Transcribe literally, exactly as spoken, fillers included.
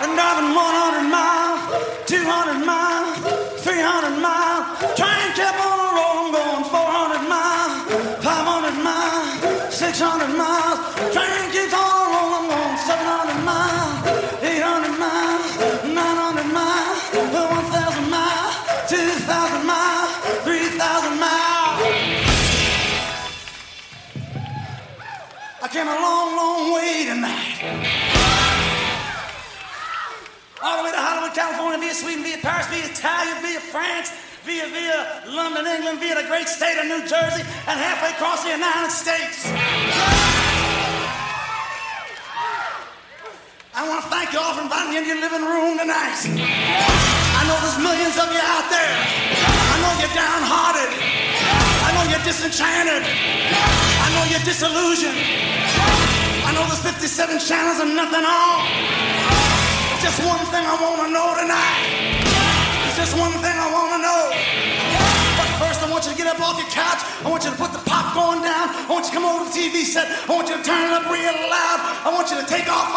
and driving one hundred miles, two hundred miles, three hundred miles. Train kept on a rolling, going four hundred miles, five hundred miles, six hundred miles. Train keeps on a rolling, going seven hundred miles, eight hundred miles, nine hundred miles, one thousand miles, two thousand miles, three thousand miles. I came a long, long way tonight. All the way to Hollywood, California, via Sweden, via Paris, via Italy, via France, via, via London, England, via the great state of New Jersey, and halfway across the United States. I want to thank you all for inviting me into your living room tonight. I know there's millions of you out there. I know you're downhearted. I know you're disenchanted. I know you're disillusioned. I know there's fifty-seven channels and nothing on. Just one thing I want to know tonight. It's just one thing I want to know. But first I want you to get up off your couch. I want you to put the popcorn down. I want you to come over to the T V set. I want you to turn it up real loud. I want you to take off